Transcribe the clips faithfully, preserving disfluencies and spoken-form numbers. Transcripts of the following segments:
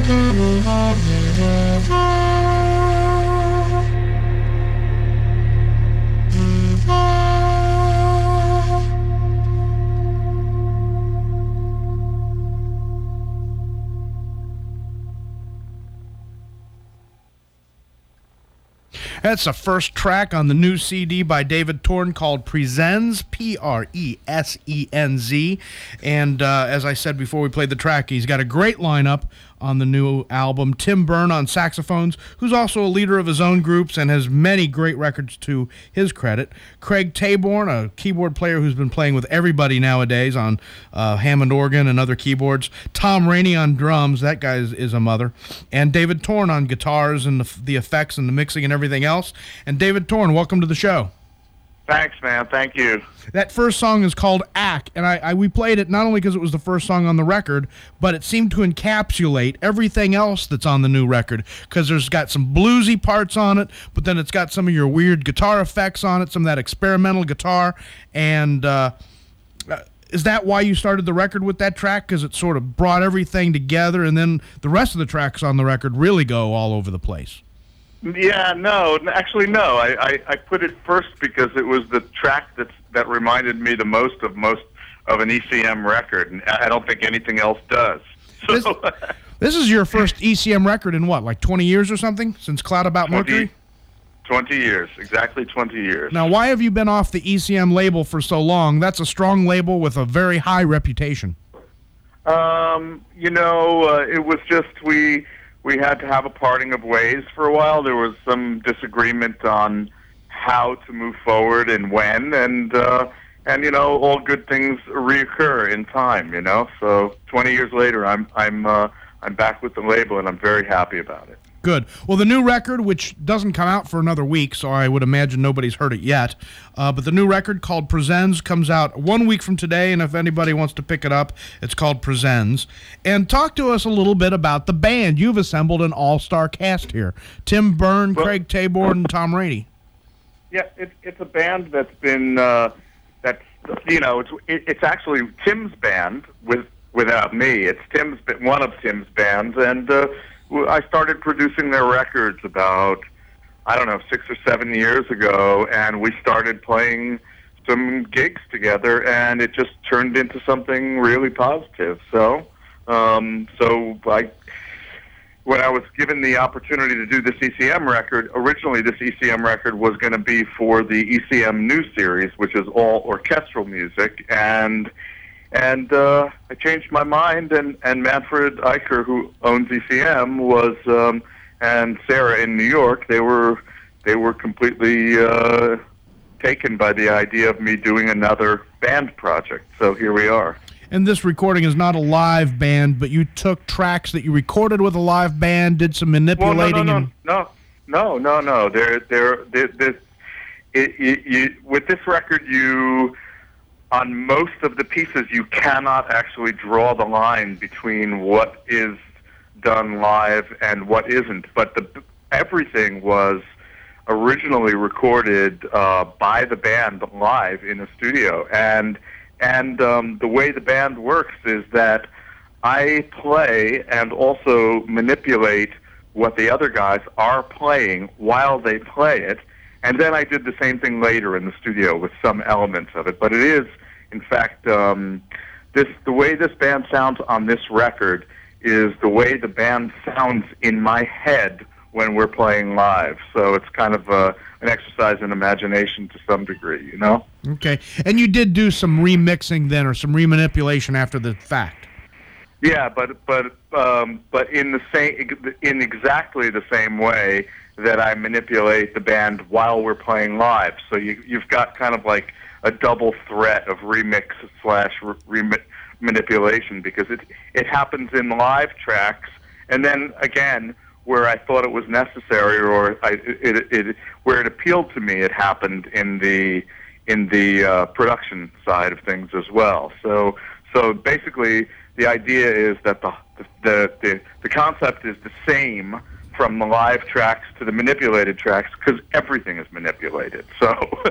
That's the first track on the new C D by David Torn called Presens, P R E S E N Z. And uh, as I said before we played the track, he's got a great lineup on the new album. Tim Byrne on saxophones, who's also a leader of his own groups and has many great records to his credit. Craig Taborn, a keyboard player who's been playing with everybody nowadays on uh, Hammond organ and other keyboards. Tom Rainey on drums, that guy is, is a mother. And David Torn on guitars and the, the effects and the mixing and everything else. And David Torn, welcome to the show. Thanks, man. Thank you. That first song is called Ack, and I, I we played it not only because it was the first song on the record, but it seemed to encapsulate everything else that's on the new record, because there's got some bluesy parts on it, but then it's got some of your weird guitar effects on it, some of that experimental guitar, and uh, is that why you started the record with that track? Because it sort of brought everything together, and then the rest of the tracks on the record really go all over the place. Yeah, no, actually, no. I, I, I put it first because it was the track that that reminded me the most of most of an E C M record, and I don't think anything else does. So, this, this is your first E C M record in what, like twenty years or something, since Cloud About Mercury? twenty years, exactly twenty years. Now, why have you been off the E C M label for so long? That's a strong label with a very high reputation. Um, you know, uh, it was just we... We had to have a parting of ways for a while. There was some disagreement on how to move forward and when, and uh, and you know, all good things reoccur in time. You know, so twenty years later, I'm I'm uh, I'm back with the label, and I'm very happy about it. Good. Well, the new record, which doesn't come out for another week, so I would imagine nobody's heard it yet, uh, but the new record called Presens comes out one week from today, and if anybody wants to pick it up, it's called Presens. And talk to us a little bit about the band. You've assembled an all-star cast here. Tim Byrne, well, Craig Taborn, and Tom Rainey. Yeah, it's it's a band that's been, uh, that's, you know, it's it, it's actually Tim's band with without me. It's Tim's one of Tim's bands, and uh, I started producing their records about, I don't know, six or seven years ago, and we started playing some gigs together, and it just turned into something really positive. So, um, so I, when I was given the opportunity to do this E C M record, originally this E C M record was going to be for the E C M New Series, which is all orchestral music, and And uh, I changed my mind, and, and Manfred Eicher, who owns E C M, was um, and Sarah in New York. They were they were completely uh, taken by the idea of me doing another band project. So here we are. And this recording is not a live band, but you took tracks that you recorded with a live band, did some manipulating. Well, no, no, and no, no, no, no, no. There, there, there. This, it, it, you, with this record, you. On most of the pieces, you cannot actually draw the line between what is done live and what isn't. But the, everything was originally recorded uh, by the band live in a studio. And and um, the way the band works is that I play and also manipulate what the other guys are playing while they play it. And then I did the same thing later in the studio with some elements of it. But it is, in fact, um, this the way this band sounds on this record is the way the band sounds in my head when we're playing live. So it's kind of uh, an exercise in imagination to some degree, you know? Okay. And you did do some remixing then, or some remanipulation after the fact. Yeah, but but um, but in the same in exactly the same way that I manipulate the band while we're playing live. So you you've got kind of like a double threat of remix slash re- manipulation, because it it happens in live tracks, and then again where I thought it was necessary, or I, it, it, it where it appealed to me, it happened in the in the uh, production side of things as well. So so basically, the idea is that the the the, the concept is the same from the live tracks to the manipulated tracks, because everything is manipulated, so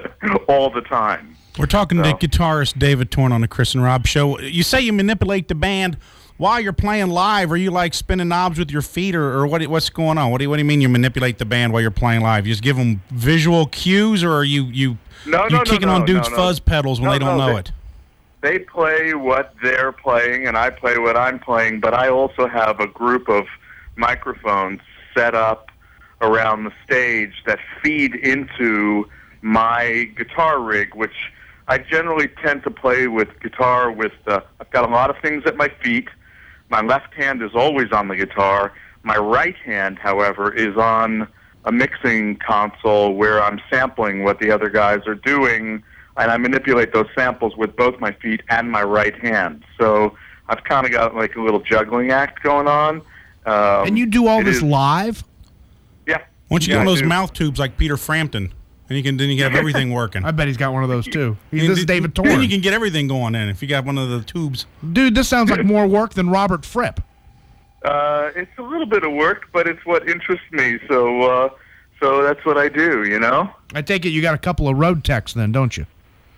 all the time. We're talking so. to guitarist David Torn on the Chris and Rob Show. You say you manipulate the band. while you're playing live, are you like spinning knobs with your feet, or, or what? What's going on? What do you, what do you mean you manipulate the band while you're playing live? You just give them visual cues, or are you you no, you no, kicking no, on no, dudes' no, fuzz pedals when no, they don't no, know they, it? They play what they're playing, and I play what I'm playing. But I also have a group of microphones set up around the stage that feed into my guitar rig, which I generally tend to play with guitar with, uh, I've got a lot of things at my feet. My left hand is always on the guitar. My right hand, however, is on a mixing console where I'm sampling what the other guys are doing, and I manipulate those samples with both my feet and my right hand. So I've kind of got like a little juggling act going on. Um, and you do all this is, live? Yeah. Why don't you yeah, get one of I those do. mouth tubes like Peter Frampton, and you can then you have everything working. I bet he's got one of those too. He, And this is th- David Then Torn. you can get everything going in if you got one of the tubes. Dude, this sounds like more work than Robert Fripp. Uh, it's a little bit of work, but it's what interests me. So, uh, so that's what I do. You know. I take it you got a couple of road techs then, don't you?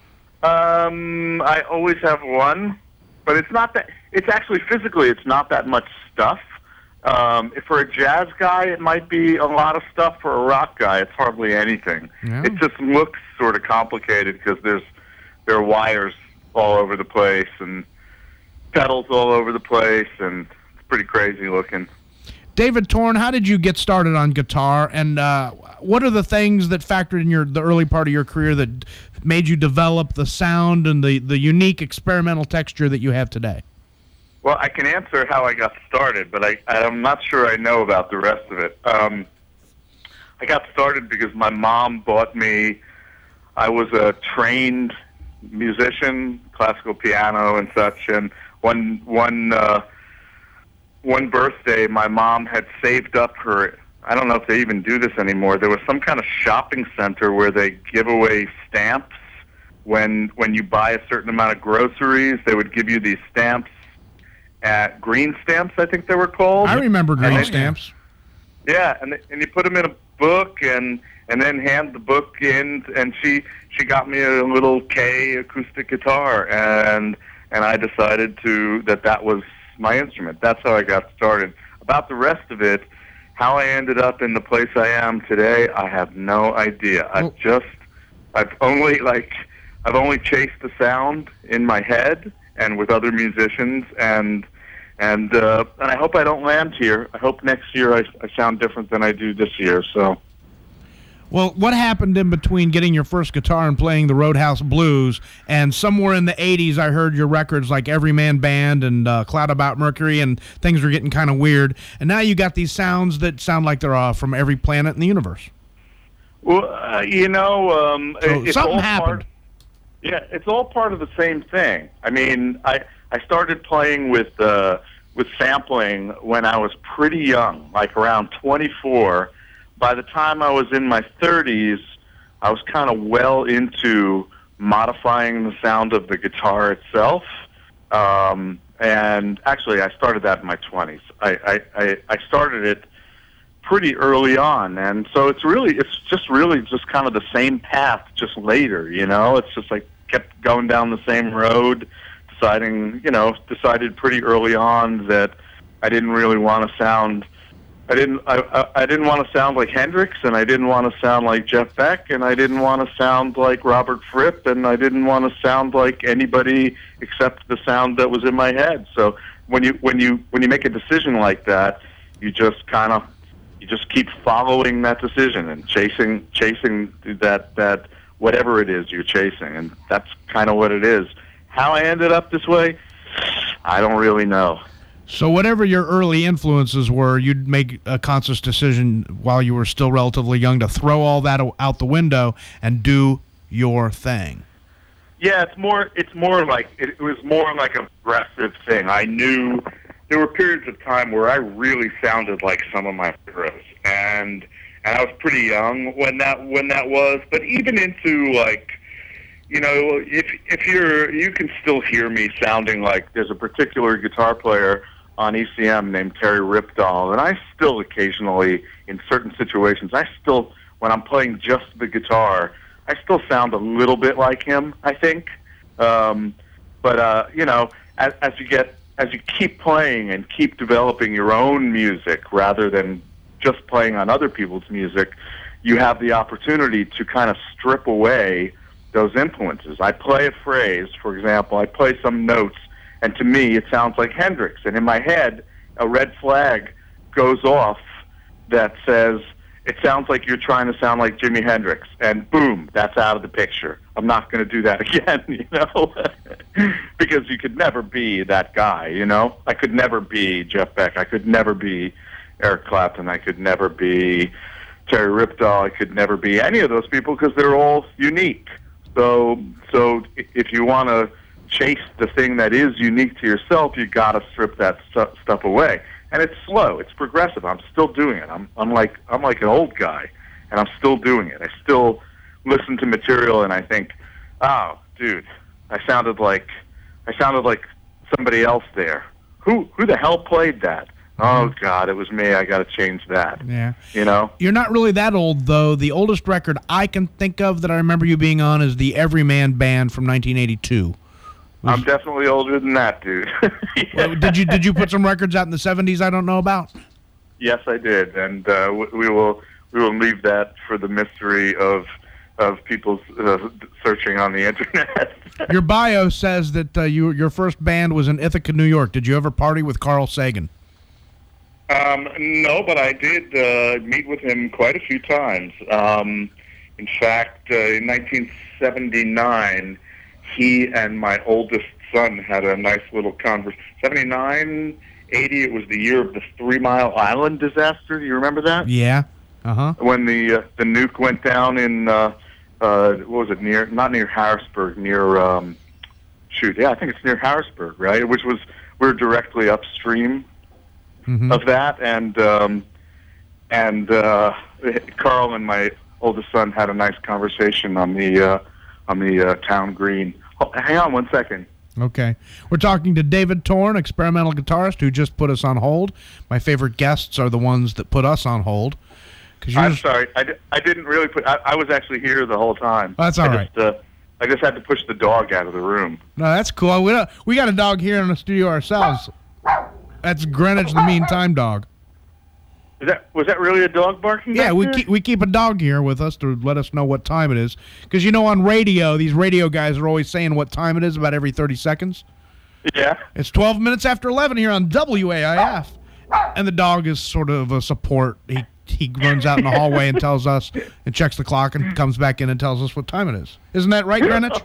Um, I always have one, but it's not that. It's actually physically, it's not that much stuff. Um, if for a jazz guy, it might be a lot of stuff. For a rock guy, it's hardly anything. Yeah. It just looks sort of complicated because there's there are wires all over the place and pedals all over the place, and it's pretty crazy looking. David Torn, how did you get started on guitar, and uh, what are the things that factored in your the early part of your career that made you develop the sound and the, the unique experimental texture that you have today? Well, I can answer how I got started, but I, I'm not sure I know about the rest of it. Um, I got started because my mom bought me, I was a trained musician, classical piano and such, and one, one, uh, one birthday, my mom had saved up her, I don't know if they even do this anymore, there was some kind of shopping center where they give away stamps. When, when you buy a certain amount of groceries, they would give you these stamps at green stamps, I think they were called. I remember green And then- stamps. Yeah, and and you put them in a book, and and then hand the book in, and she she got me a little K acoustic guitar, and and I decided to that that was my instrument. That's how I got started. About the rest of it, how I ended up in the place I am today, I have no idea. Well- I've just I've only like I've only chased the sound in my head and with other musicians, and and uh, and I hope I don't land here. I hope next year I, I sound different than I do this year. So, Well, what happened in between getting your first guitar and playing the Roadhouse Blues, and somewhere in the eighties I heard your records like Everyman Band and uh, Cloud About Mercury, and things were getting kind of weird, and now you got these sounds that sound like they're uh, from every planet in the universe. well, uh, you know, um, So it's something all happened. Part, yeah, it's all part of the same thing. I mean, I I started playing with uh, with sampling when I was pretty young, like around twenty-four. By the time I was in my thirties, I was kind of well into modifying the sound of the guitar itself. Um, and actually, I started that in my twenties. I, I, I, I started it pretty early on, and so it's really, it's just really just kind of the same path, just later, you know? It's just like kept going down the same road, deciding, you know, decided pretty early on that I didn't really want to sound I didn't. I, I, I didn't want to sound like Hendrix, and I didn't want to sound like Jeff Beck, and I didn't want to sound like Robert Fripp, and I didn't want to sound like anybody except the sound that was in my head. So when you when you when you make a decision like that, you just kind of you just keep following that decision and chasing chasing that that whatever it is you're chasing, and that's kind of what it is. How I ended up this way, I don't really know. So whatever your early influences were, you'd make a conscious decision while you were still relatively young to throw all that o- out the window and do your thing. Yeah, it's more. It's more like it was more like a progressive thing. I knew there were periods of time where I really sounded like some of my heroes, and and I was pretty young when that when that was. But even into like, you know, if if you're you can still hear me sounding like there's a particular guitar player on E C M named Terry Ripdahl, and I still occasionally, in certain situations, I still, when I'm playing just the guitar, I still sound a little bit like him, I think. Um, but, uh, you know, as, as you get as you keep playing and keep developing your own music rather than just playing on other people's music, you have the opportunity to kind of strip away those influences. I play a phrase, for example, I play some notes, and to me it sounds like Hendrix. And in my head, a red flag goes off that says, it sounds like you're trying to sound like Jimi Hendrix. And boom, that's out of the picture. I'm not going to do that again, you know? Because you could never be that guy, you know? I could never be Jeff Beck. I could never be Eric Clapton. I could never be Terry Ripdahl. I could never be any of those people because they're all unique. So, so if you want to chase the thing that is unique to yourself, you got to strip that stu- stuff away. And it's slow. It's progressive. I'm still doing it. I'm, I'm like I'm like an old guy, and I'm still doing it. I still listen to material, and I think, oh, dude, I sounded like I sounded like somebody else there. Who who the hell played that? Oh God, it was me. I got to change that. Yeah. You know? You're not really that old, though. The oldest record I can think of that I remember you being on is the Everyman Band from nineteen eighty-two. Was, I'm definitely older than that, dude. well, did you did you put some records out in the seventies I don't know about? Yes, I did, and uh, we will we will leave that for the mystery of of people's uh, searching on the internet. Your bio says that uh, you your first band was in Ithaca, New York. Did you ever party with Carl Sagan? Um, no, but I did uh, meet with him quite a few times. Um, in fact, uh, in nineteen seventy-nine, he and my oldest son had a nice little conversation. seventy-nine, eighty, it was the year of the Three Mile Island disaster. Do you remember that? Yeah. Uh-huh. When the uh, the nuke went down in, uh, uh, what was it, near, not near Harrisburg, near, um, shoot, yeah, I think it's near Harrisburg, right? Which was, we're directly upstream Mm-hmm. of that, and um, and uh, Carl and my oldest son had a nice conversation on the uh, on the uh, town green. Oh, hang on one second. Okay, we're talking to David Torn, experimental guitarist, who just put us on hold. My favorite guests are the ones that put us on hold. Cause I'm just... sorry, I, di- I didn't really put. I, I was actually here the whole time. Oh, that's all I right. Just, uh, I just had to push the dog out of the room. No, that's cool. We don't, we got a dog here in the studio ourselves. That's Greenwich the Mean Time Dog. Is that was that really a dog barking? Yeah, back we there? keep we keep a dog here with us to let us know what time it is. Because you know, on radio, these radio guys are always saying what time it is about every thirty seconds. Yeah. It's twelve minutes after eleven here on W A I F, and the dog is sort of a support. He he runs out in the hallway and tells us, and checks the clock, and comes back in and tells us what time it is. Isn't that right, Greenwich?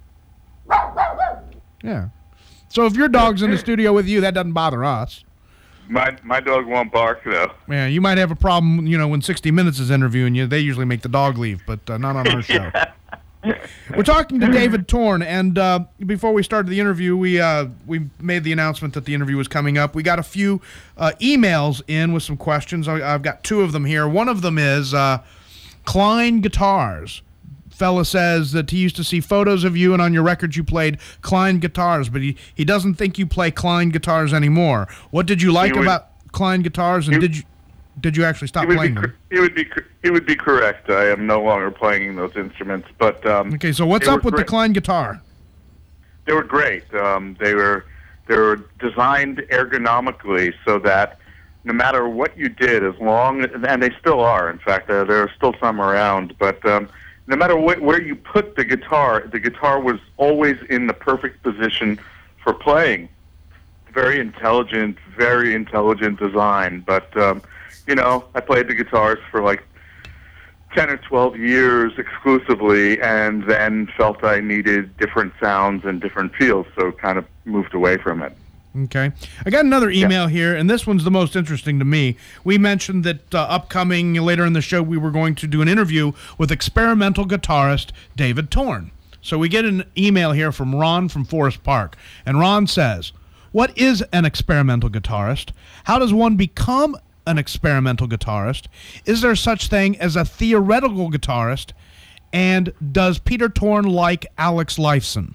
Yeah. So if your dog's in the studio with you, that doesn't bother us. My my dog won't bark though. Yeah, you might have a problem, you know, when sixty minutes is interviewing you. They usually make the dog leave, but uh, not on our show. We're talking to David Torn, and uh, before we started the interview, we uh, we made the announcement that the interview was coming up. We got a few uh, emails in with some questions. I, I've got two of them here. One of them is uh, Klein Guitars. Fella says that he used to see photos of you, and on your records you played Klein guitars, but he, he doesn't think you play Klein guitars anymore. What did you like would, about Klein guitars, and he, did you did you actually stop playing them? He would be he would be correct. I am no longer playing those instruments. But um, okay, so what's up with great. the Klein guitar? They were great. Um, they were they were designed ergonomically so that no matter what you did, as long and they still are. In fact, uh, there are still some around, but. Um, No matter wh- where you put the guitar, the guitar was always in the perfect position for playing. Very intelligent, very intelligent design. But, um, you know, I played the guitars for like ten or twelve years exclusively, and then felt I needed different sounds and different feels, so kind of moved away from it. Okay. I got another email yeah. here, and this one's the most interesting to me. We mentioned that uh, upcoming, later in the show, we were going to do an interview with experimental guitarist David Torn. So we get an email here from Ron from Forest Park, and Ron says, what is an experimental guitarist? How does one become an experimental guitarist? Is there such thing as a theoretical guitarist? And does Peter Torn like Alex Lifeson?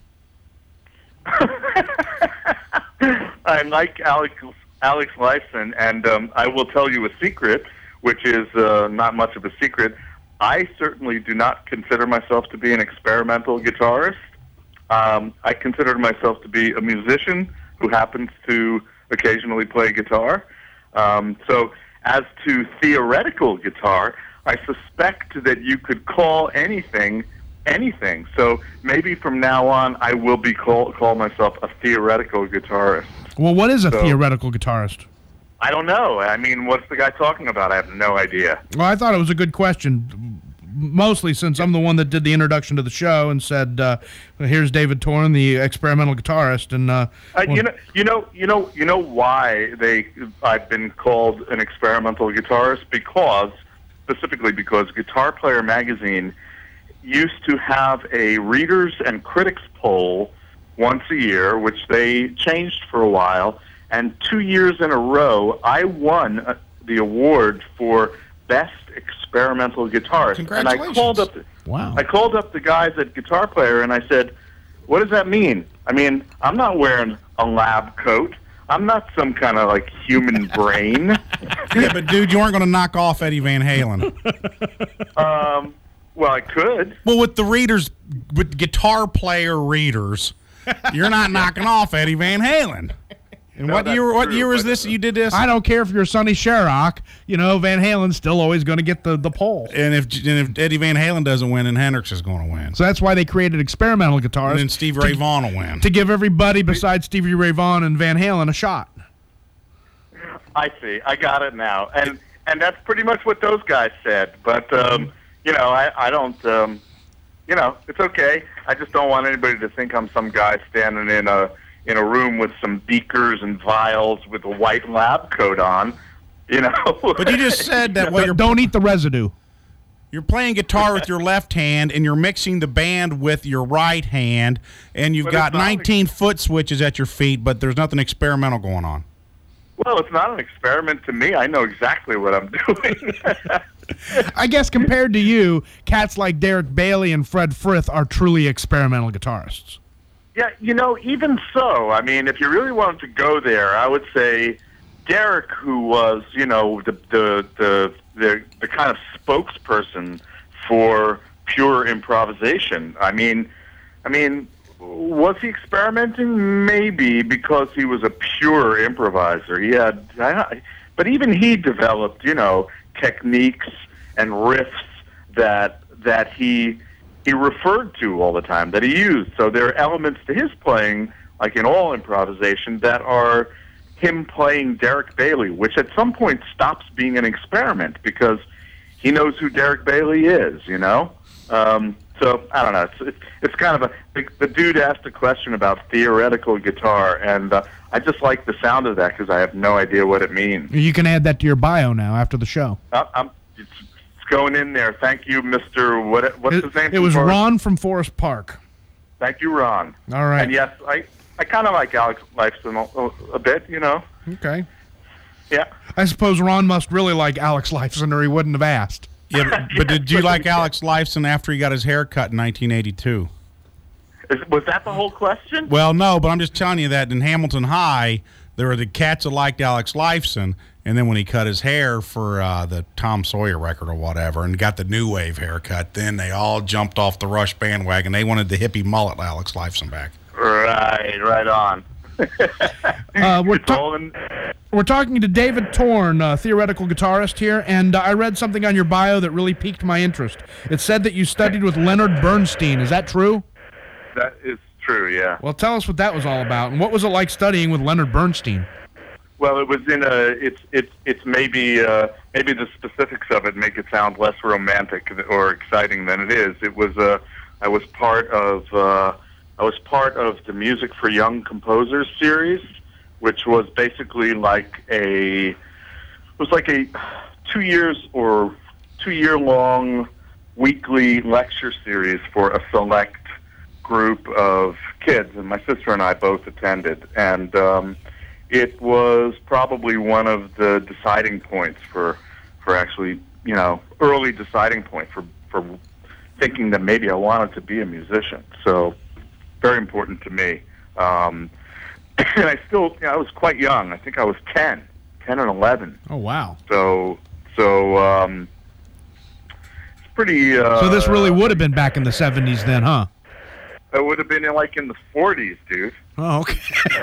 I like Alex Alex Lifeson, and um, I will tell you a secret, which is uh, not much of a secret. I certainly do not consider myself to be an experimental guitarist. Um, I consider myself to be a musician who happens to occasionally play guitar. Um, so as to theoretical guitar, I suspect that you could call anything anything. So maybe from now on, I will be call call myself a theoretical guitarist. Well, what is a So- theoretical guitarist? I don't know. I mean, what's the guy talking about? I have no idea. Well, I thought it was a good question, mostly since I'm the one that did the introduction to the show and said, uh, "Here's David Torn, the experimental guitarist." And uh, Uh, well, you know, you know, you know, you know why they I've been called an experimental guitarist, because specifically because Guitar Player magazine used to have a readers and critics poll once a year, which they changed for a while, and two years in a row, I won uh, the award for best experimental guitarist. And I called up, Wow. I called up the guys at Guitar Player, and I said, "What does that mean? I mean, I'm not wearing a lab coat. I'm not some kind of like human brain." Yeah, but dude, you weren't going to knock off Eddie Van Halen. um, well, I could. Well, with the readers, with Guitar Player readers, you're not knocking off Eddie Van Halen. And No, what that's year? What true, year was but- this? You did this? I don't care if you're Sonny Sharrock. You know, Van Halen's still always going to get the, the poll. And if and if Eddie Van Halen doesn't win, then Hendrix is going to win. So that's why they created experimental And guitarists then Steve Ray Vaughan will win. to give everybody besides Stevie Ray Vaughan and Van Halen a shot. I see. I got it now. And and that's pretty much what those guys said. But um, you know, I I don't. Um, you know, it's okay. I just don't want anybody to think I'm some guy standing in a in a room with some beakers and vials with a white lab coat on. You know. But you just said that what you're Don't eat the residue. You're playing guitar with your left hand, and you're mixing the band with your right hand, and you've But got it's not nineteen foot switches at your feet, but there's nothing experimental going on. Well, it's not an experiment to me. I know exactly what I'm doing. I guess compared to you, cats like Derek Bailey and Fred Frith are truly experimental guitarists. Yeah, you know, even so, I mean, if you really wanted to go there, I would say Derek, who was, you know, the the the the, the kind of spokesperson for pure improvisation. I mean, I mean, was he experimenting? Maybe, because he was a pure improviser. He had, I- but even he developed, you know, techniques and riffs that that he he referred to all the time, that he used. So there are elements to his playing, like in all improvisation, that are him playing Derek Bailey, which at some point stops being an experiment because he knows who Derek Bailey is, you know? Um, so, I don't know. It's, it's, it's kind of a... The, the dude asked a question about theoretical guitar, and uh, I just like the sound of that because I have no idea what it means. You can add that to your bio now after the show. I, I'm, it's, it's going in there. Thank you, Mister What, what's It, his name? it was from Forrest? Ron from Forest Park. Thank you, Ron. All right. And yes, I, I kind of like Alex Lifeson a, a, a bit, you know? Okay. Yeah. I suppose Ron must really like Alex Lifeson or he wouldn't have asked. Yeah, but, but did you like Alex Lifeson after he got his hair cut in nineteen eighty-two? Is, was that the whole question? Well, no, but I'm just telling you that in Hamilton High, there were the cats that liked Alex Lifeson, and then when he cut his hair for uh, the Tom Sawyer record or whatever and got the new wave haircut, then they all jumped off the Rush bandwagon. They wanted the hippie mullet Alex Lifeson back. Right, right on. Uh, we're, It's ta- all in, we're talking to David Torn, uh, theoretical guitarist here, and uh, I read something on your bio that really piqued my interest. It said that you studied with Leonard Bernstein. Is that true? that is true, yeah. Well, tell us what that was all about, and what was it like studying with Leonard Bernstein? Well, it was in a. It's it's it's maybe uh, maybe the specifics of it make it sound less romantic or exciting than it is. It was uh, I was part of uh, I was part of the Music for Young Composers series, which was basically like a it was like a two years or two year long weekly lecture series for a select group of kids, and my sister and I both attended, and um, it was probably one of the deciding points for for actually, you know, early deciding point for for thinking that maybe I wanted to be a musician. So very important to me. Um, and I still, you know, I was quite young. I think I was ten, ten and eleven. Oh, wow. So so um, it's pretty. Uh, So this really would have been back in the seventies then, huh? It would have been in, like in the forties, dude. Oh, okay.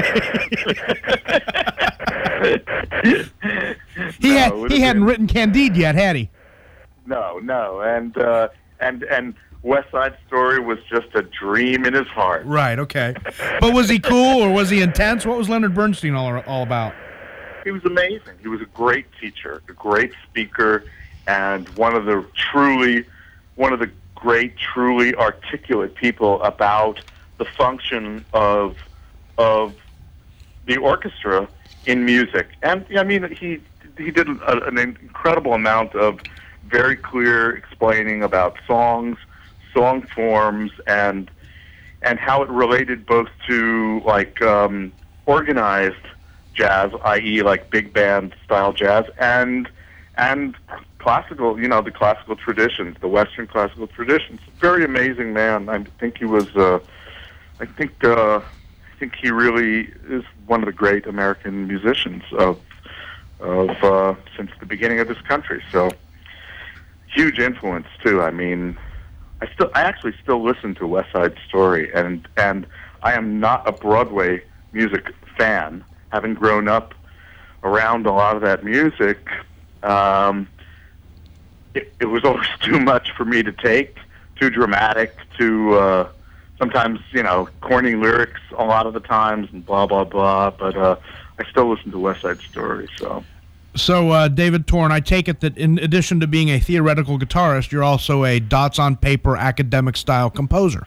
he No, had it would he have hadn't been- written Candide yet, had he? No, no, and uh, and and West Side Story was just a dream in his heart. Right. Okay. But was he cool or was he intense? What was Leonard Bernstein all all about? He was amazing. He was a great teacher, a great speaker, and one of the truly, one of the great, truly articulate people about the function of of the orchestra in music. And I mean, he he did a, an incredible amount of very clear explaining about songs, song forms, and and how it related both to like um, organized jazz, that is, like big band style jazz, and and classical, you know, the classical traditions, the Western classical traditions. Very amazing man. I think he was. Uh, I think. Uh, I think he really is one of the great American musicians of of uh, since the beginning of this country. So huge influence too. I mean, I still, I actually still listen to West Side Story, and and I am not a Broadway music fan, having grown up around a lot of that music. Um, it, it was always too much for me to take, too dramatic, too uh, sometimes, you know, corny lyrics a lot of the times, and blah blah blah. But uh, I still listen to West Side Story. So. So, uh, David Torn, I take it that in addition to being a theoretical guitarist, you're also a dots-on-paper, academic-style composer.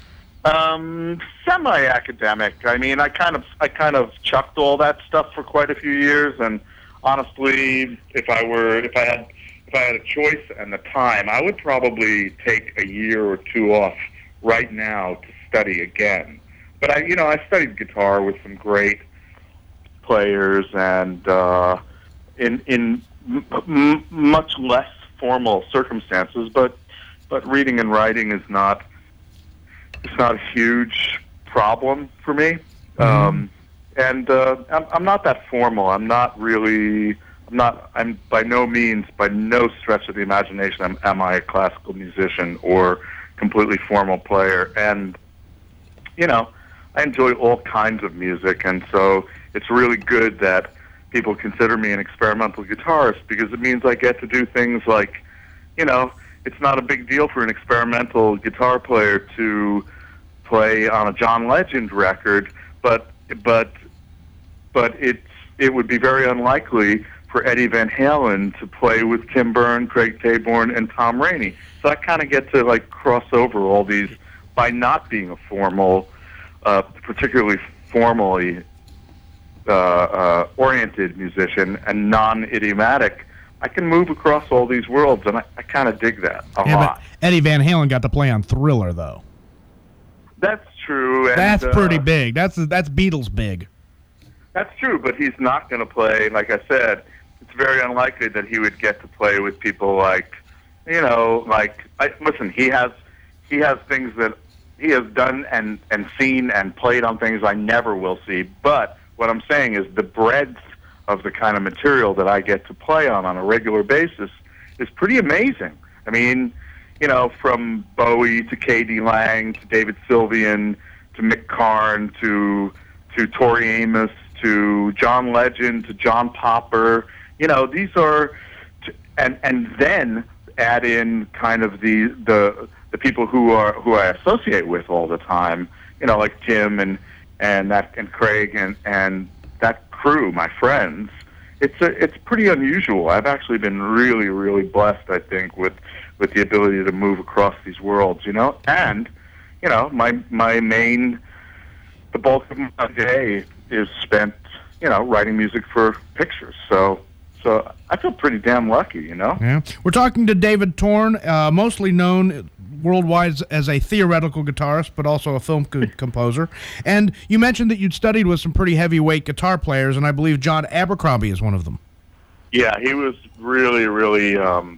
Um, semi-academic. I mean, I kind of, I kind of chucked all that stuff for quite a few years, and honestly, if I were, if I had, if I had a choice and the time, I would probably take a year or two off right now to study again. But I, you know, I studied guitar with some great players, and uh, in in m- m- much less formal circumstances. But but reading and writing is not. It's not a huge problem for me, Mm-hmm. um, and uh, I'm, I'm not that formal. I'm not really. I'm not. I'm by no means, by no stretch of the imagination, am, am I a classical musician or completely formal player. And you know, I enjoy all kinds of music, and so it's really good that people consider me an experimental guitarist, because it means I get to do things like, you know. It's not a big deal for an experimental guitar player to play on a John Legend record, but but but it's it would be very unlikely for Eddie Van Halen to play with Tim Byrne, Craig Taborn, and Tom Rainey. So I kind of get to like cross over all these by not being a formal, uh, particularly formally uh, uh, oriented musician and non-idiomatic. I can move across all these worlds, and I, I kind of dig that a Yeah, lot. but Eddie Van Halen got to play on Thriller, though. That's true. And, That's uh, pretty big. That's that's Beatles big. That's true, but he's not going to play, like I said, it's very unlikely that he would get to play with people like, you know, like, I, listen, he has he has things that he has done and, and seen and played on things I never will see, but what I'm saying is the breadth of the kind of material that I get to play on on a regular basis is pretty amazing. I mean, you know, from Bowie to K D Lang to David Sylvian to Mick Karn to to Tori Amos to John Legend to John Popper, you know, these are, and and then add in kind of the the the people who are who I associate with all the time, you know, like Tim and and that and Craig and and that crew, my friends. It's a, it's pretty unusual. I've actually been really, really blessed, I think, with with the ability to move across these worlds, you know. And, you know, my my main, the bulk of my day is spent, you know, writing music for pictures. So so I feel pretty damn lucky, you know. Yeah, we're talking to David Torn, uh, mostly known worldwide as a theoretical guitarist, but also a film co- composer. And you mentioned that you'd studied with some pretty heavyweight guitar players, and I believe John Abercrombie is one of them. Yeah, he was really, really, um,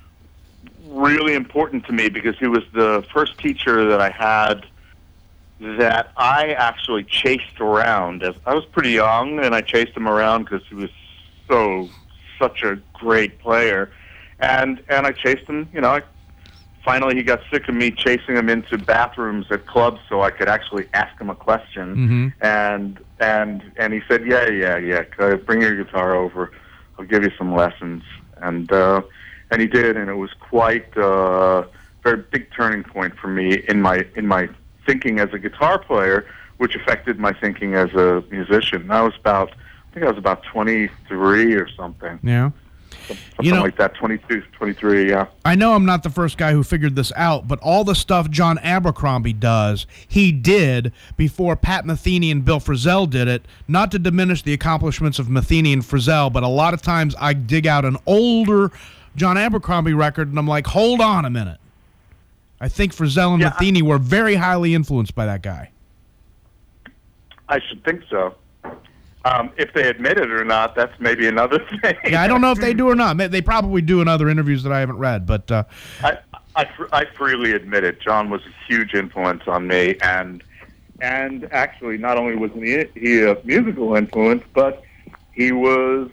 really important to me, because he was the first teacher that I had that I actually chased around. As I was pretty young, and I chased him around because he was so such a great player, and and I chased him, you know, I finally he got sick of me chasing him into bathrooms at clubs so I could actually ask him a question. Mm-hmm. And and and he said, yeah, yeah, yeah, uh, bring your guitar over. I'll give you some lessons. And uh, and he did, and it was quite a very big turning point for me in my in my thinking as a guitar player, which affected my thinking as a musician. I was about, I think I was about twenty-three or something. Yeah. Something You know- like that, twenty-two, twenty-three, yeah. I know I'm not the first guy who figured this out, but all the stuff John Abercrombie does, he did before Pat Metheny and Bill Frisell did it. Not to diminish the accomplishments of Metheny and Frisell, but a lot of times I dig out an older John Abercrombie record and I'm like, hold on a minute. I think Frisell and Yeah, Metheny were very highly influenced by that guy. I should think so. Um, if they admit it or not, that's maybe another thing. Yeah, I don't know if they do or not. They probably do in other interviews that I haven't read, but uh, I, I, fr- I freely admit it. John was a huge influence on me, and and actually, not only was he, he a musical influence, but he was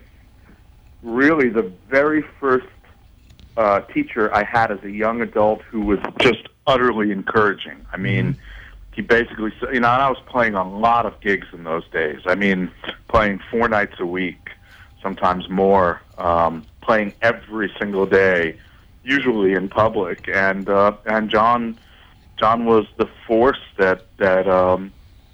really the very first uh, teacher I had as a young adult who was just utterly encouraging. I mean, mm-hmm. he basically, you know, and I was playing a lot of gigs in those days. I mean, playing four nights a week, sometimes more, um, playing every single day, usually in public. And uh, and John, John was the force that that um,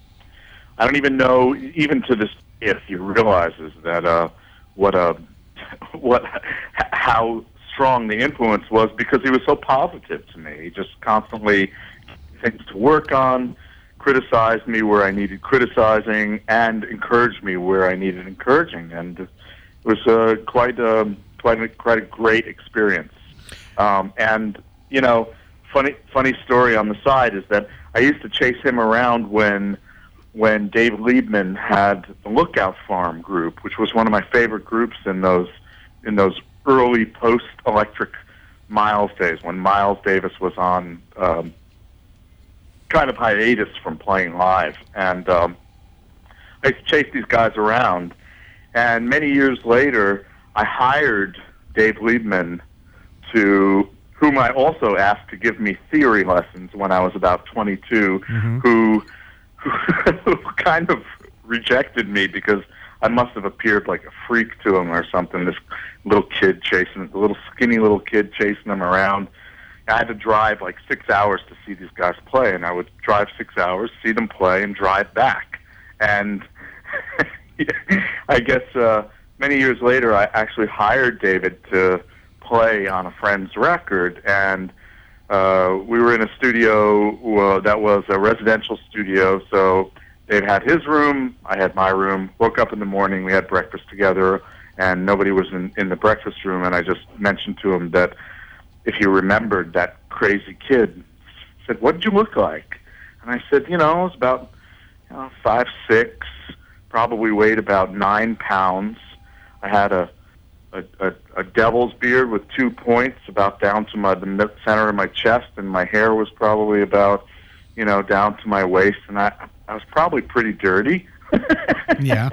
I don't even know, even to this day, if he realizes that uh, what a what how strong the influence was, because he was so positive to me. He just constantly things to work on, criticized me where I needed criticizing, and encouraged me where I needed encouraging. And it was uh, quite a quite a, quite a great experience. Um, and you know, funny funny story on the side is that I used to chase him around when when Dave Liebman had the Lookout Farm group, which was one of my favorite groups in those in those early post Electric Miles days when Miles Davis was on. Um, kind of hiatus from playing live, and um, I used to chase these guys around, and many years later I hired Dave Liebman, to whom I also asked to give me theory lessons when I was about twenty-two, mm-hmm. who, who kind of rejected me because I must have appeared like a freak to him or something, this little kid chasing, the little skinny little kid chasing him around. I had to drive like six hours to see these guys play, and I would drive six hours, see them play, and drive back. And I guess uh, many years later, I actually hired David to play on a friend's record, and uh, we were in a studio uh, that was a residential studio, so Dave had his room, I had my room. Woke up in the morning, we had breakfast together, and nobody was in, in the breakfast room, and I just mentioned to him that if he remembered that crazy kid. Said, what did you look like? And I said, you know, I was about you know, five, six, probably weighed about nine pounds. I had a, a, a, a devil's beard with two points about down to my, the center of my chest, and my hair was probably about, you know, down to my waist, and I, I was probably pretty dirty. Yeah.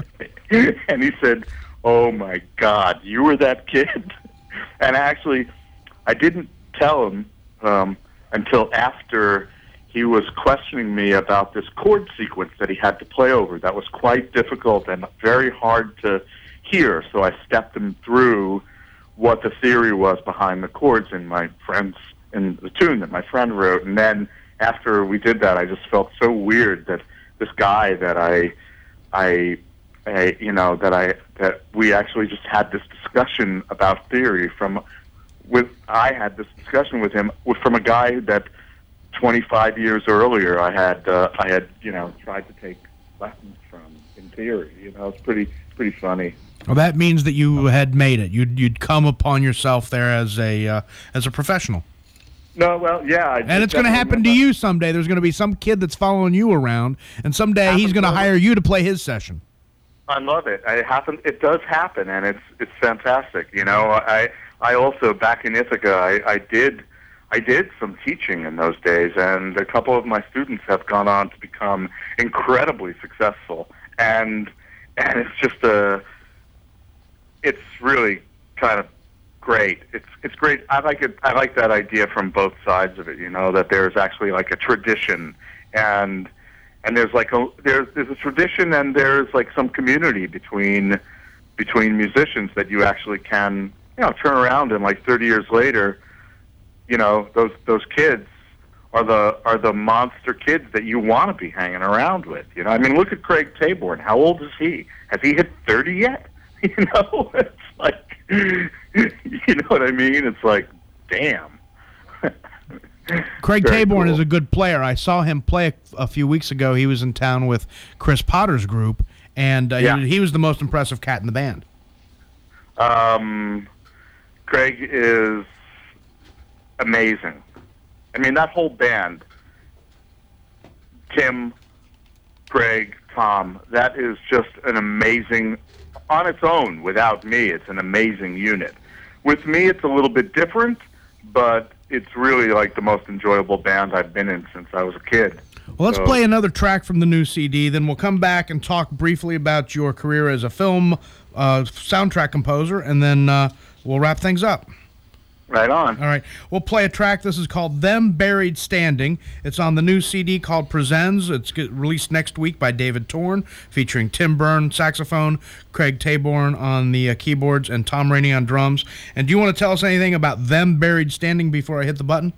And he said, oh my God, you were that kid? And actually, I didn't tell him um, until after he was questioning me about this chord sequence that he had to play over. That was quite difficult and very hard to hear, so I stepped him through what the theory was behind the chords in my friend's, in the tune that my friend wrote. And then after we did that, I just felt so weird that this guy that I, I, I you know, that I, that we actually just had this discussion about theory from with I had this discussion with him with, from a guy that twenty-five years earlier I had uh, I had you know tried to take lessons from in theory. You know, it's pretty pretty funny. Well, that means that you had made it. You'd you'd come upon yourself there as a uh, as a professional. No, well, yeah, I and it's going to happen to you someday. There's going to be some kid that's following you around, and someday he's going to hire you to play his session. I love it. It happen. It does happen, and it's it's fantastic. You know, I. I also, back in Ithaca, I, I did I did some teaching in those days, and a couple of my students have gone on to become incredibly successful. And and it's just a, it's really kind of great. It's it's great. I like it. I like that idea from both sides of it. You know, that there's actually like a tradition, and and there's like a there's there's a tradition, and there's like some community between between musicians that you actually can, you know, turn around and like thirty years later, you know, those those kids are the are the monster kids that you want to be hanging around with. You know, I mean, look at Craig Taborn. How old is he? Has he hit thirty yet? You know, it's like, you know what I mean? It's like, damn. Craig Very Taborn cool. is a good player. I saw him play a, a few weeks ago. He was in town with Chris Potter's group, and uh, Yeah. he, he was the most impressive cat in the band. Um, Craig is amazing. I mean, that whole band, Tim, Craig, Tom, that is just an amazing, on its own, without me, it's an amazing unit. With me, it's a little bit different, but it's really like the most enjoyable band I've been in since I was a kid. Well, let's So- play another track from the new C D, then we'll come back and talk briefly about your career as a film uh, soundtrack composer, and then uh, we'll wrap things up. Right on. All right. We'll play a track. This is called Them Buried Standing. It's on the new C D called Presents. It's get released next week by David Torn, featuring Tim Byrne, saxophone, Craig Taborn on the uh, keyboards, and Tom Rainey on drums. And do you want to tell us anything about Them Buried Standing before I hit the button?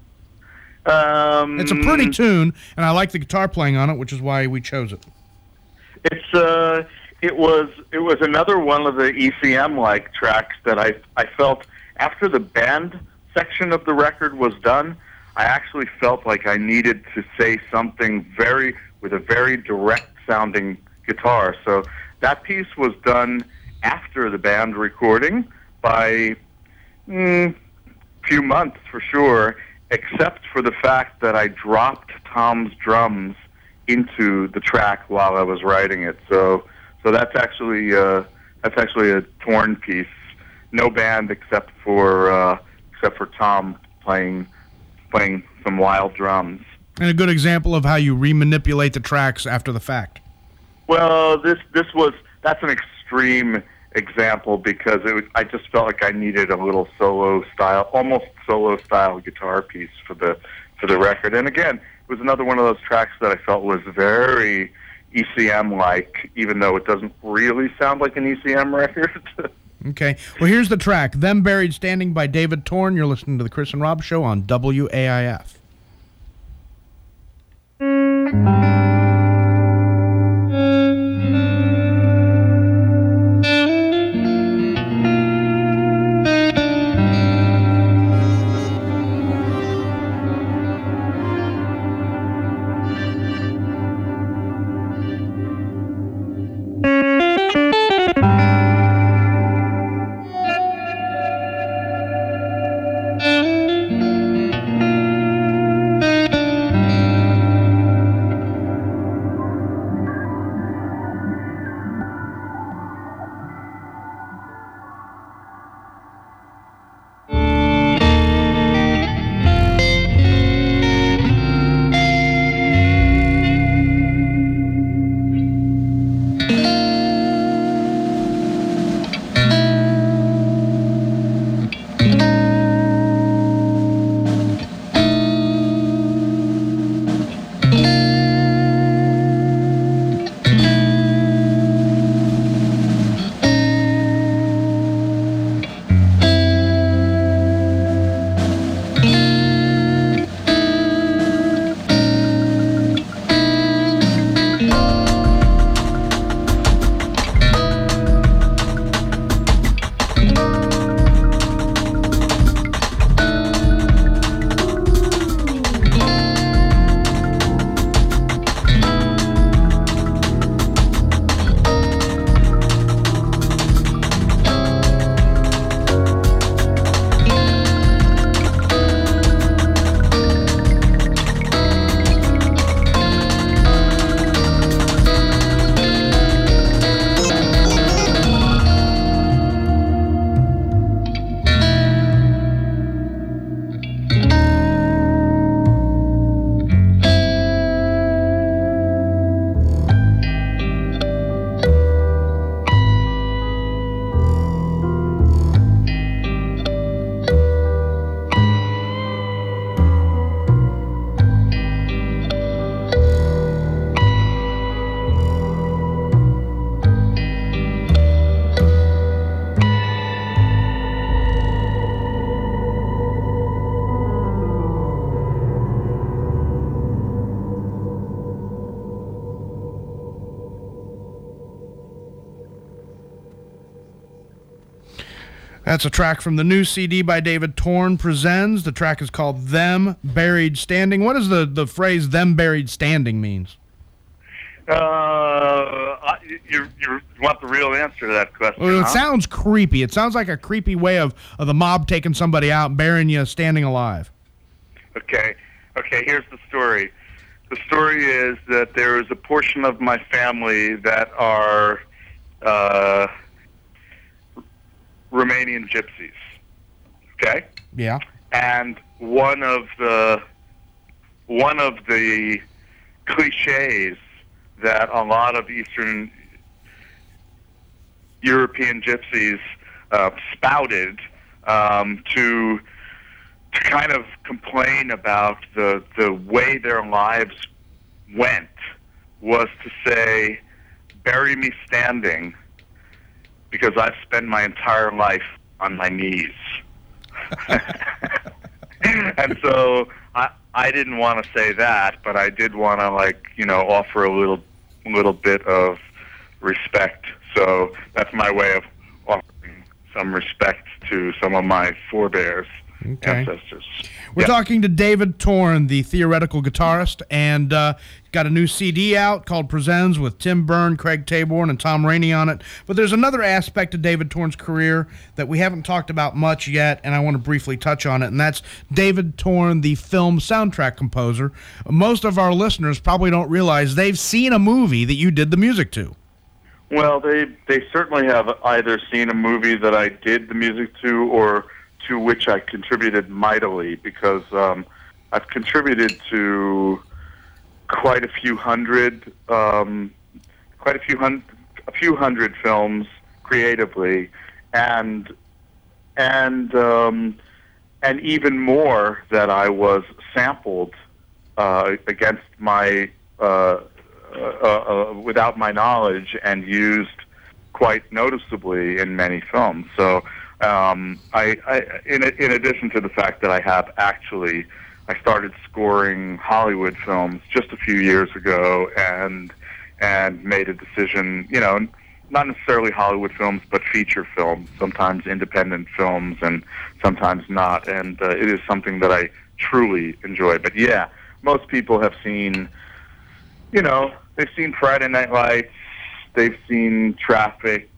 Um, It's a pretty tune, and I like the guitar playing on it, which is why we chose it. It's uh, it was it was another one of the E C M like tracks that I I felt after the band section of the record was done. I actually felt like I needed to say something very with a very direct sounding guitar. So that piece was done after the band recording by mm, few months for sure, except for the fact that I dropped Tom's drums into the track while I was writing it. So, so that's actually uh, that's actually a Torn piece. No band except for uh, except for Tom playing playing some wild drums. And a good example of how you remanipulate the tracks after the fact. Well, this this was that's an extreme example because it was, I just felt like I needed a little solo style, almost solo style guitar piece for the for the record. And again, it was another one of those tracks that I felt was very E C M like, even though it doesn't really sound like an E C M record. Okay. Well, here's the track, Them Buried Standing by David Torn. You're listening to the Chris and Rob Show on W A I F. That's a track from the new C D by David Torn Presents. The track is called Them Buried Standing. What does the, the phrase Them Buried Standing means? Uh, I- you, you want the real answer to that question, Well, it huh? sounds creepy. It sounds like a creepy way of, of the mob taking somebody out and burying you standing alive. Okay. Okay, here's the story. The story is that there is a portion of my family that are uh, Romanian gypsies. Okay? Yeah. And one of the one of the cliches that a lot of Eastern European gypsies uh, spouted um, to to kind of complain about the the way their lives went was to say, "Bury me standing, because I've spent my entire life on my knees." And so I I didn't want to say that, but I did want to, like, you know, offer a little little bit of respect. So that's my way of offering some respect to some of my forebears, Okay. ancestors. We're Yeah. talking to David Torn, the theoretical guitarist, and uh, got a new C D out called Presents with Tim Byrne, Craig Taborn, and Tom Rainey on it. But there's another aspect of David Torn's career that we haven't talked about much yet, and I want to briefly touch on it, and that's David Torn, the film soundtrack composer. Most of our listeners probably don't realize they've seen a movie that you did the music to. Well, they they certainly have either seen a movie that I did the music to, or to which I contributed mightily, because um, I've contributed to quite a few hundred, um, quite a few hundred, a few hundred films creatively, and and um, and even more that I was sampled uh, against my uh, uh, uh, without my knowledge and used quite noticeably in many films. So. Um, I, I in, in addition to the fact that I have actually, I started scoring Hollywood films just a few years ago, and and made a decision, you know, not necessarily Hollywood films, but feature films, sometimes independent films, and sometimes not. And uh, it is something that I truly enjoy. But yeah, most people have seen, you know, they've seen Friday Night Lights, they've seen Traffic.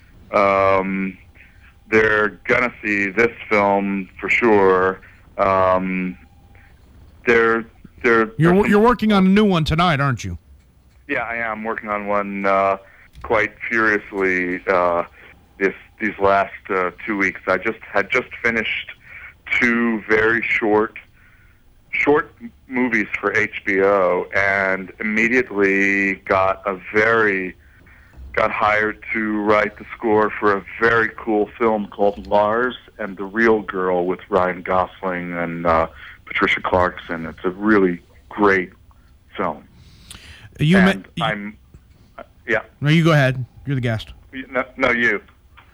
Um, They're gonna see this film for sure. Um, they're they're You're they're- you're working on a new one tonight, aren't you? yeah, I am working on one uh, quite furiously uh, this these last uh, two weeks. I just had just finished two very short short movies for H B O, and immediately got a very got hired to write the score for a very cool film called Lars and the Real Girl with Ryan Gosling and uh, Patricia Clarkson. It's a really great film. You and ma- I'm, uh, yeah, No, you go ahead. You're the guest. no, no, you.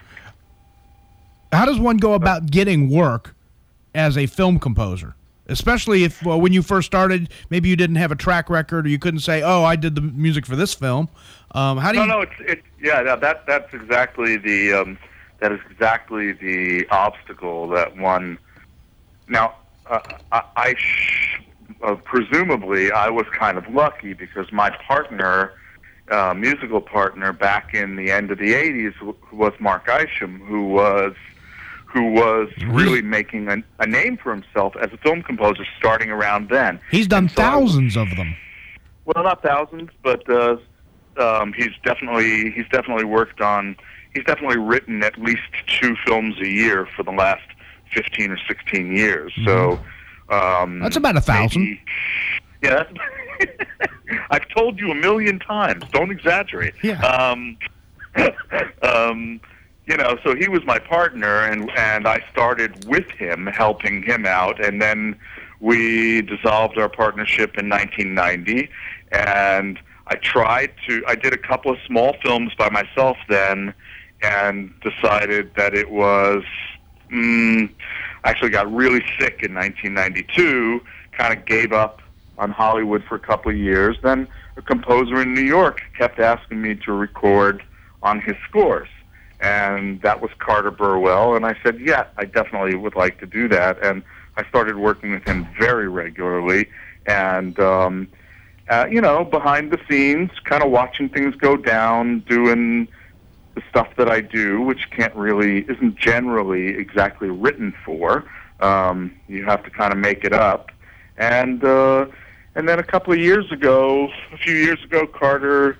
How does one go about getting work as a film composer? Especially if, well, when you first started, maybe you didn't have a track record, or you couldn't say, "Oh, I did the music for this film." Um, how do No, you? no, it's it. Yeah, that, that that's exactly the um, that is exactly the obstacle that one. Now, uh, I, I sh- uh, presumably I was kind of lucky, because my partner, uh, musical partner back in the end of the eighties, w- was Mark Isham, who was who was really making a, a name for himself as a film composer starting around then. He's done And so I- thousands of them. well, not thousands, but uh, um, he's definitely he's definitely worked on. He's definitely written at least two films a year for the last fifteen or sixteen years. So um, That's about a thousand. maybe- Yeah, that's, I've told you a million times. Don't exaggerate. Yeah. Um, um, you know, so he was my partner, and and I started with him, helping him out, and then we dissolved our partnership in nineteen ninety, and I tried to, I did a couple of small films by myself then, and decided that it was, mm, actually got really sick in nineteen ninety-two, kind of gave up on Hollywood for a couple of years. Then a composer in New York kept asking me to record on his scores. and that was Carter Burwell. And I said, yeah, I definitely would like to do that. And I started working with him very regularly, and um, uh, you know, behind the scenes, kind of watching things go down, doing the stuff that I do, which can't really isn't generally exactly written for. Um, you have to kind of make it up, and uh, and then a couple of years ago, a few years ago, Carter.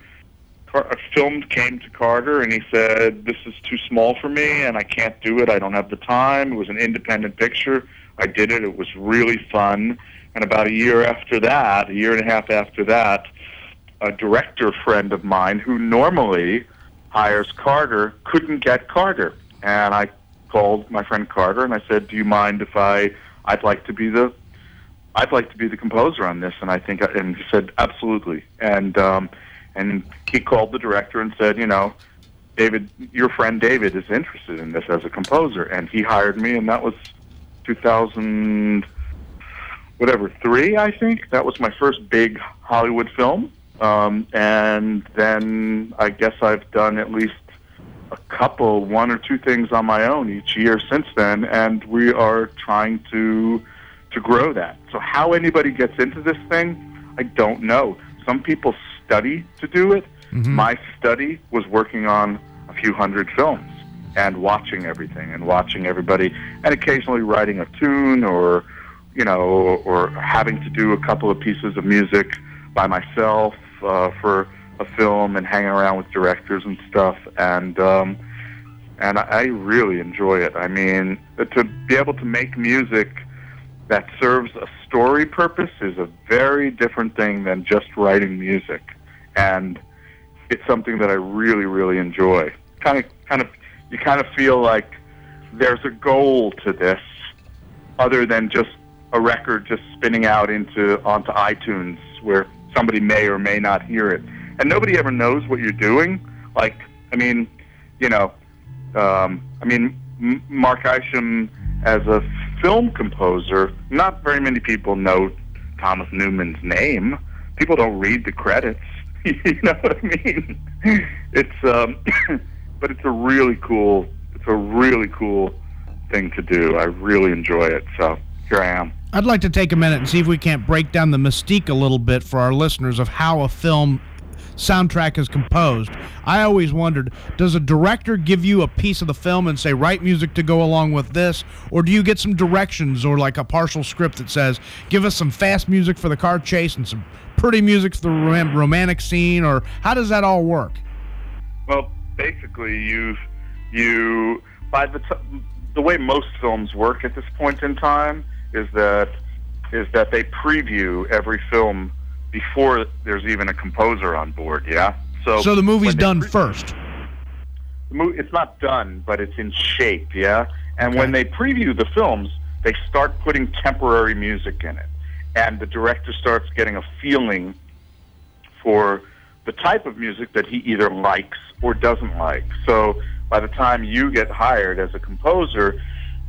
A film came to Carter, and he said, "This is too small for me, and I can't do it. I don't have the time." It was an independent picture. I did it. It was really fun. And about a year after that, a year and a half after that, a director friend of mine who normally hires Carter couldn't get Carter. And I called my friend Carter, and I said, "Do you mind if I? I'd like to be the, I'd like to be the composer on this." And I think, and he said, "Absolutely." And um, And he called the director and said, you know, David, your friend David is interested in this as a composer. And he hired me, and that was two thousand, whatever, three, I think. That was my first big Hollywood film. Um, and then I guess I've done at least a couple, one or two things on my own each year since then. And we are trying to to grow that. So how anybody gets into this thing, I don't know. Some people study to do it. Mm-hmm. My study was working on a few hundred films and watching everything and watching everybody and occasionally writing a tune or, you know, or, or having to do a couple of pieces of music by myself uh, for a film and hanging around with directors and stuff. And, um, and I really enjoy it. I mean, to be able to make music that serves a story purpose is a very different thing than just writing music. And it's something that I really, really enjoy. Kind of, kind of, you kind of feel like there's a goal to this, other than just a record just spinning out into onto iTunes where somebody may or may not hear it, and nobody ever knows what you're doing. Like, I mean, you know, um, I mean, M- Mark Isham as a film composer, not very many people know Thomas Newman's name. People don't read the credits. You know what I mean? It's um, but it's a really cool, it's a really cool thing to do. I really enjoy it. So here I am. I'd like to take a minute and see if we can't break down the mystique a little bit for our listeners of how a film soundtrack is composed. I always wondered, does a director give you a piece of the film and say, write music to go along with this, or do you get some directions or like a partial script that says, give us some fast music for the car chase and some pretty music for the rom- romantic scene, or how does that all work? Well, basically, you you by the t- the way most films work at this point in time is that is that they preview every film before there's even a composer on board. Yeah. So so the movie's done pre- first. The movie, it's not done, but it's in shape. Yeah. And Okay. when they preview the films, they start putting temporary music in it. And the director starts getting a feeling for the type of music that he either likes or doesn't like. So by the time you get hired as a composer,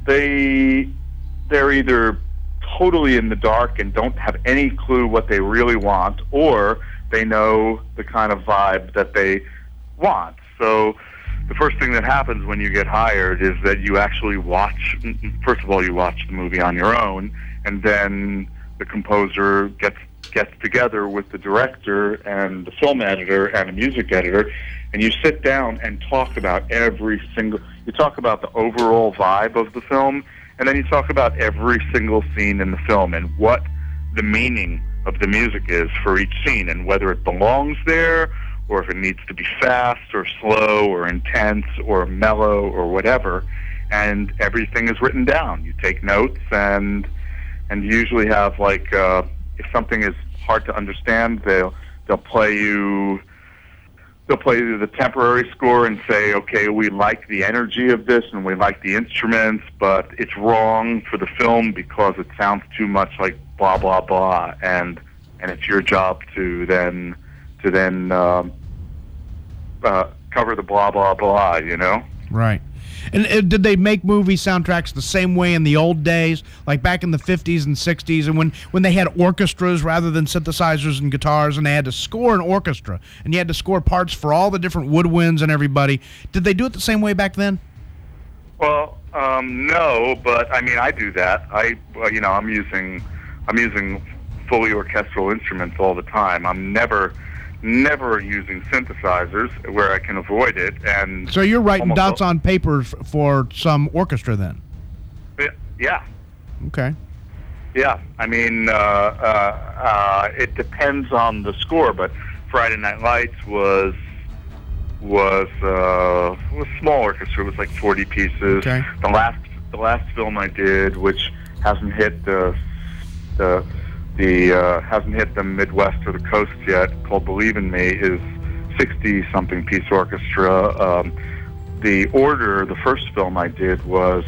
they they're either totally in the dark and don't have any clue what they really want, or they know the kind of vibe that they want. So the first thing that happens when you get hired is that you actually watch, first of all, you watch the movie on your own, and then the composer gets gets together with the director and the film editor and a music editor, and you sit down and talk about every single, you talk about the overall vibe of the film, and then you talk about every single scene in the film and what the meaning of the music is for each scene and whether it belongs there or if it needs to be fast or slow or intense or mellow or whatever. And everything is written down. You take notes, and and you usually have, like, uh, if something is hard to understand, they'll they'll play you they'll play you the temporary score and say, okay, we like the energy of this and we like the instruments, but it's wrong for the film because it sounds too much like blah blah blah, and and it's your job to then to then um, uh, cover the blah blah blah, you know. Right. And uh, did they make movie soundtracks the same way in the old days, like back in the fifties and sixties, and when, when they had orchestras rather than synthesizers and guitars, and they had to score an orchestra, and you had to score parts for all the different woodwinds and everybody? Did they do it the same way back then? Well, um, no, but I mean, I do that. I, well, you know, I'm using, I'm using fully orchestral instruments all the time. I'm never, never using synthesizers where I can avoid it. And so you're writing almost dots all, on paper f- for some orchestra then? Yeah. Okay. Yeah. I mean, uh, uh, uh, it depends on the score, but Friday Night Lights was. was uh was a small orchestra. It was like forty pieces. Okay. The last the last film I did, which hasn't hit the the the uh, hasn't hit the Midwest or the coast yet, called Believe in Me, is sixty something piece orchestra. Um, the Order, the first film I did, was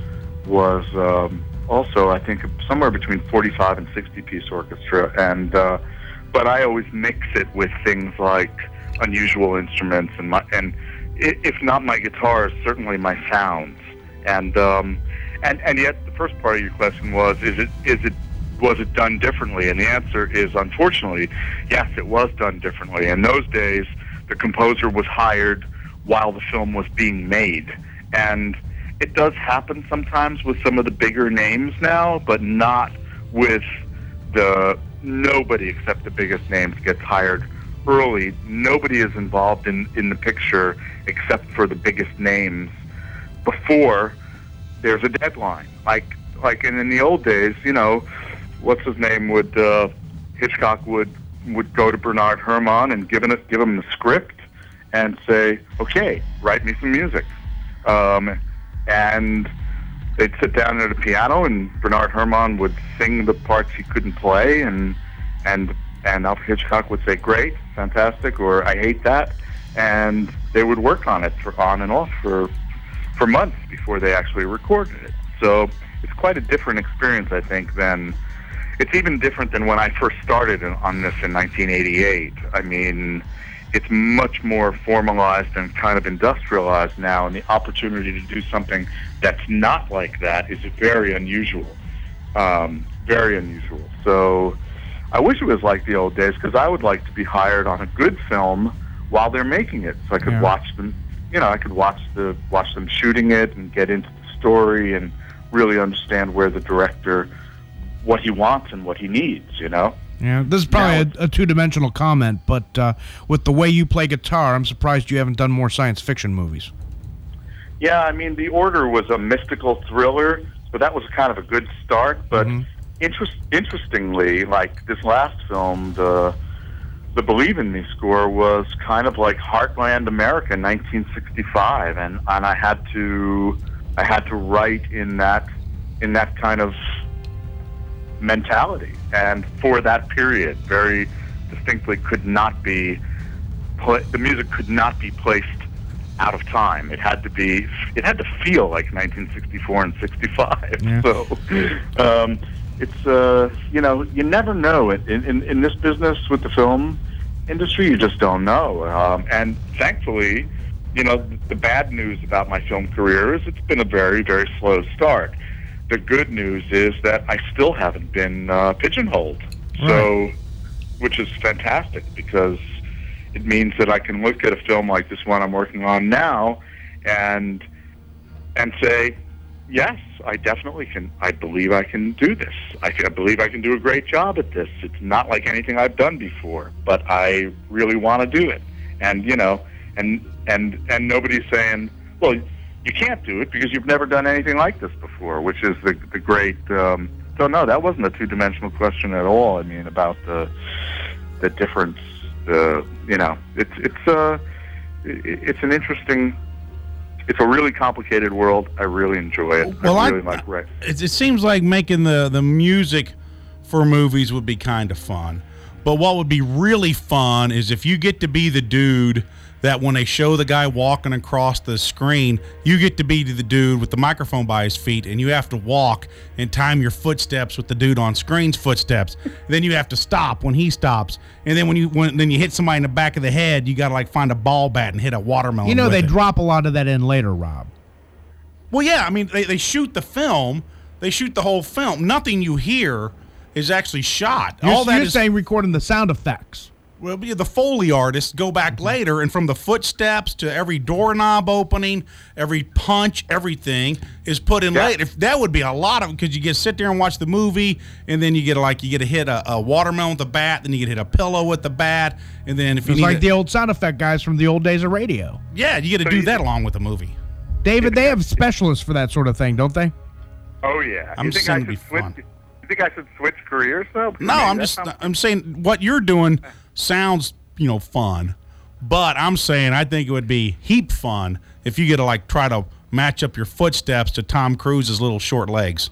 was um, also I think somewhere between forty-five and sixty piece orchestra, and uh, but I always mix it with things like unusual instruments and my and if not my guitars, certainly my sounds. And um, and and yet the first part of your question was, is it is it was it done differently? And the answer is, unfortunately, yes, it was done differently. In those days, the composer was hired while the film was being made, and it does happen sometimes with some of the bigger names now, but not with the nobody except the biggest names gets hired early. Nobody is involved in, in the picture except for the biggest names before there's a deadline. Like like in, in the old days, you know, what's his name would uh, Hitchcock would would go to Bernard Herrmann and give him give him the script and say, okay, write me some music, um, and they'd sit down at a piano and Bernard Herrmann would sing the parts he couldn't play, and and and Alfred Hitchcock would say, great, fantastic, or I hate that, and they would work on it for on and off for for months before they actually recorded it. So it's quite a different experience, I think, than it's even different than when I first started in, on this in nineteen eighty-eight. I mean, it's much more formalized and kind of industrialized now, and the opportunity to do something that's not like that is very unusual, um, very unusual. So I wish it was like the old days, because I would like to be hired on a good film while they're making it, so I could Yeah. watch them. You know, I could watch the watch them shooting it and get into the story and really understand where the director, what he wants and what he needs. You know. Yeah, this is probably Now- a, a two-dimensional comment, but uh, with the way you play guitar, I'm surprised you haven't done more science fiction movies. Yeah, I mean, The Order was a mystical thriller, so that was kind of a good start. But Mhm. interest, interestingly, like this last film, the the Believe in Me score was kind of like Heartland America, nineteen sixty-five, and and I had to I had to write in that in that kind of mentality, and for that period, very distinctly could not be pla the music could not be placed out of time. It had to be it had to feel like nineteen sixty-four and sixty-five. Yeah. So um, it's uh, you know, you never know in, in in this business with the film industry. You just don't know. Um, and thankfully, you know, the, the bad news about my film career is it's been a very very slow start. The good news is that I still haven't been uh, pigeonholed, so which is fantastic, because it means that I can look at a film like this one I'm working on now and and say, yes, I definitely can. I believe I can do this. I, can, I believe I can do a great job at this. It's not like anything I've done before, but I really want to do it. And you know, and and and nobody's saying, well, you can't do it because you've never done anything like this before, which is the the great. Um, so no, that wasn't a two-dimensional question at all. I mean, about the the difference. The you know, it's it's uh, it's an interesting. It's a really complicated world. I really enjoy it. Well, I really I, like right. It, it seems like making the, the music for movies would be kind of fun. But what would be really fun is if you get to be the dude that when they show the guy walking across the screen, you get to be the dude with the microphone by his feet, and you have to walk and time your footsteps with the dude on screen's footsteps. Then you have to stop when he stops, and then when you when then you hit somebody in the back of the head, you got to like find a ball bat and hit a watermelon. You know, with they it. drop a lot of that in later, Rob. Well, yeah, I mean, they, they shoot the film. They shoot the whole film. Nothing you hear is actually shot. You're, All that you're is saying recording the sound effects. Well, yeah, the Foley artists go back later, and from the footsteps to every doorknob opening, every punch, everything is put in Yeah. later. If that would be a lot of because you get sit there and watch the movie, and then you get like you get to hit a, a watermelon with the bat, then you get hit a pillow with the bat, and then if you It's need like to- the old sound effect guys from the old days of radio. yeah, you get to So do you- that along with the movie. David, they have specialists for that sort of thing, don't they? Oh yeah. I'm you just think I saying it'd should be switch? fun. You think I should switch careers though? No, I mean, I'm that just sounds- I'm saying what you're doing sounds you know fun, but I'm saying I think it would be heap fun if you get to like try to match up your footsteps to Tom Cruise's little short legs.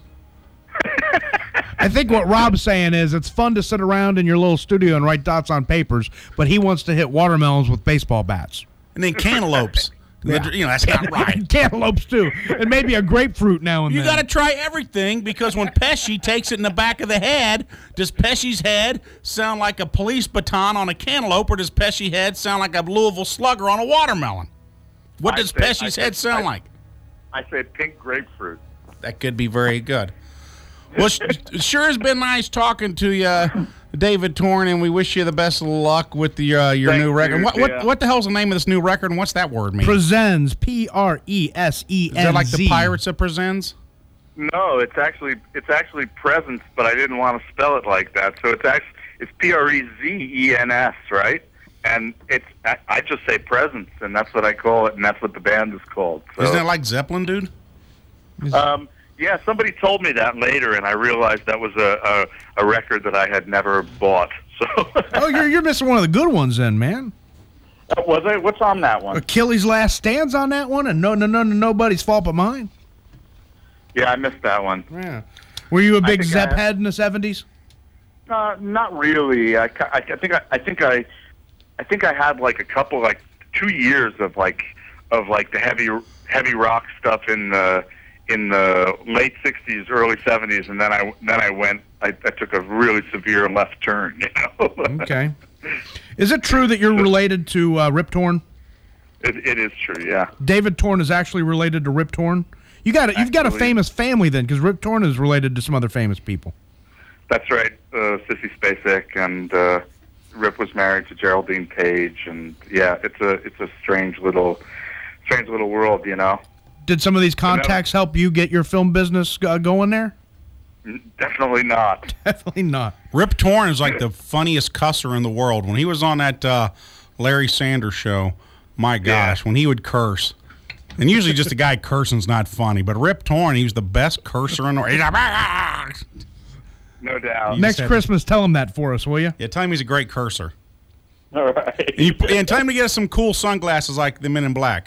I think what Rob's saying is it's fun to sit around in your little studio and write dots on papers, but he wants to hit watermelons with baseball bats. And then cantaloupes. Yeah. You know, that's not right. And cantaloupes, too. And maybe a grapefruit now and You then. got to try everything because when Pesci takes it in the back of the head, does Pesci's head sound like a police baton on a cantaloupe, or does Pesci's head sound like a Louisville Slugger on a watermelon? What I does say- Pesci's I head say- sound I- like? I said pink grapefruit. That could be very good. Well, sh- it sure has been nice talking to you, David Torn, and we wish you the best of luck with the, uh, your Thank new record. you, What, what yeah. what the hell's the name of this new record, and what's that word mean? Presents, P R E S E N Z. Is that like the Pirates of Presents? No, it's actually it's actually presents, but I didn't want to spell it like that. So it's actually it's P R E Z E N S, right? And it's I, I just say presents, and that's what I call it, and that's what the band is called. So, Isn't that like Zeppelin, dude? um, yeah, somebody told me that later, and I realized that was a a, a record that I had never bought. So Oh, you're, you're missing one of the good ones then, man. was I? What's on that one? Achilles' Last Stands on that one, and no, no, no, no, nobody's fault but mine. Yeah, I missed that one. Yeah. Were you a big think Zepp I- head in the seventies? Uh, not really. I, ca- I, I think I, I think I, I think I had like a couple, like two years of like of like the heavy heavy rock stuff in the in the late sixties, early seventies, and then I then I went. I, I took a really severe left turn. You know. Okay. Is it true that you're related to uh, Rip Torn? it, it is true. Yeah. David Torn is actually related to Rip Torn. You got a, you've got a Actually- famous family then, because Rip Torn is related to some other famous people. That's right. Uh, Sissy Spacek and uh, Rip was married to Geraldine Page, and yeah, it's a it's a strange little strange little world, you know. Did some of these contacts help you get your film business uh, going there? Definitely not. Definitely not. Rip Torn is like the funniest cusser in the world. When he was on that uh, Larry Sanders show, my gosh, Yeah. when he would curse. And usually just a guy cursing's not funny, but Rip Torn, he was the best cursor in the world. He's like, "Ah!" No doubt. Next said- Christmas, tell him that for us, will you? Yeah, tell him he's a great cursor. All right. And, you, and tell him to get us some cool sunglasses like the Men in Black.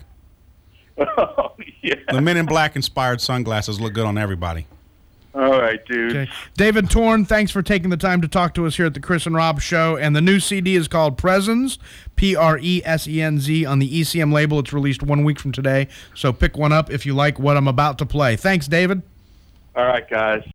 Oh, yeah. The Men in Black inspired sunglasses look good on everybody. All right, dude. Okay. David Torn, thanks for taking the time to talk to us here at the Chris and Rob Show. And the new C D is called Presents, P R E S E N Z, on the E C M label. It's released one week from today. So pick one up if you like what I'm about to play. Thanks, David. All right, guys.